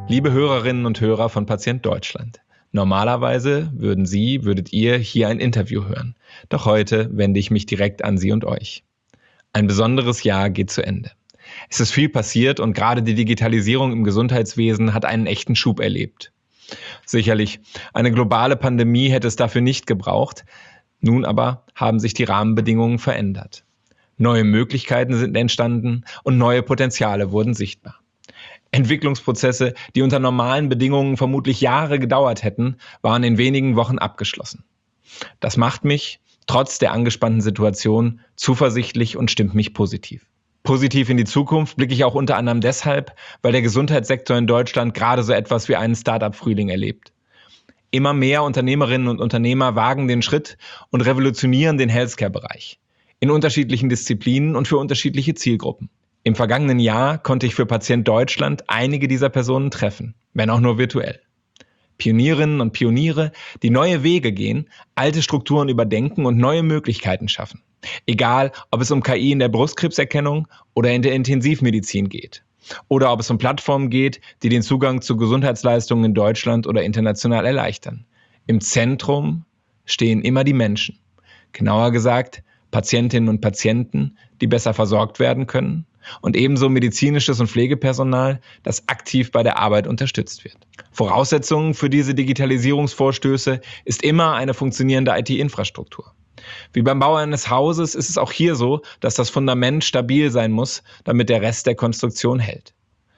Liebe Hörerinnen und Hörer von Patient Deutschland, normalerweise würdet ihr hier ein Interview hören. Doch heute wende ich mich direkt an Sie und euch. Ein besonderes Jahr geht zu Ende. Es ist viel passiert und gerade die Digitalisierung im Gesundheitswesen hat einen echten Schub erlebt. Sicherlich, eine globale Pandemie hätte es dafür nicht gebraucht. Nun aber haben sich die Rahmenbedingungen verändert. Neue Möglichkeiten sind entstanden und neue Potenziale wurden sichtbar. Entwicklungsprozesse, die unter normalen Bedingungen vermutlich Jahre gedauert hätten, waren in wenigen Wochen abgeschlossen. Das macht mich, trotz der angespannten Situation, zuversichtlich und stimmt mich positiv. Positiv in die Zukunft blicke ich auch unter anderem deshalb, weil der Gesundheitssektor in Deutschland gerade so etwas wie einen Start-up-Frühling erlebt. Immer mehr Unternehmerinnen und Unternehmer wagen den Schritt und revolutionieren den Healthcare-Bereich. In unterschiedlichen Disziplinen und für unterschiedliche Zielgruppen. Im vergangenen Jahr konnte ich für Patient Deutschland einige dieser Personen treffen, wenn auch nur virtuell. Pionierinnen und Pioniere, die neue Wege gehen, alte Strukturen überdenken und neue Möglichkeiten schaffen. Egal, ob es um KI in der Brustkrebserkennung oder in der Intensivmedizin geht. Oder ob es um Plattformen geht, die den Zugang zu Gesundheitsleistungen in Deutschland oder international erleichtern. Im Zentrum stehen immer die Menschen. Genauer gesagt, Patientinnen und Patienten, die besser versorgt werden können. Und ebenso medizinisches und Pflegepersonal, das aktiv bei der Arbeit unterstützt wird. Voraussetzungen für diese Digitalisierungsvorstöße ist immer eine funktionierende IT-Infrastruktur. Wie beim Bau eines Hauses ist es auch hier so, dass das Fundament stabil sein muss, damit der Rest der Konstruktion hält.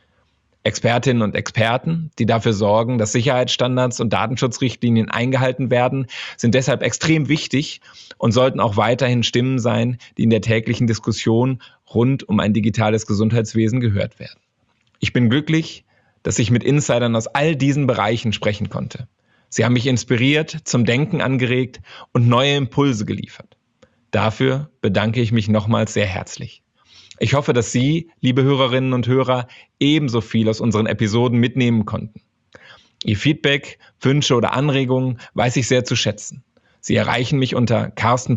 Expertinnen und Experten, die dafür sorgen, dass Sicherheitsstandards und Datenschutzrichtlinien eingehalten werden, sind deshalb extrem wichtig und sollten auch weiterhin Stimmen sein, die in der täglichen Diskussion rund um ein digitales Gesundheitswesen gehört werden. Ich bin glücklich, dass ich mit Insidern aus all diesen Bereichen sprechen konnte. Sie haben mich inspiriert, zum Denken angeregt und neue Impulse geliefert. Dafür bedanke ich mich nochmals sehr herzlich. Ich hoffe, dass Sie, liebe Hörerinnen und Hörer, ebenso viel aus unseren Episoden mitnehmen konnten. Ihr Feedback, Wünsche oder Anregungen weiß ich sehr zu schätzen. Sie erreichen mich unter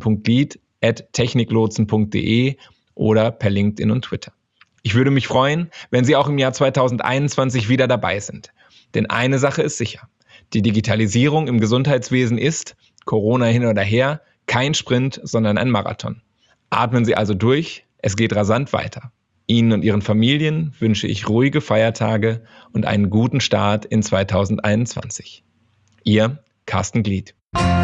carsten.glied@techniklotsen.de oder per LinkedIn und Twitter. Ich würde mich freuen, wenn Sie auch im Jahr 2021 wieder dabei sind. Denn eine Sache ist sicher. Die Digitalisierung im Gesundheitswesen ist, Corona hin oder her, kein Sprint, sondern ein Marathon. Atmen Sie also durch. Es geht rasant weiter. Ihnen und Ihren Familien wünsche ich ruhige Feiertage und einen guten Start in 2021. Ihr Carsten Glied.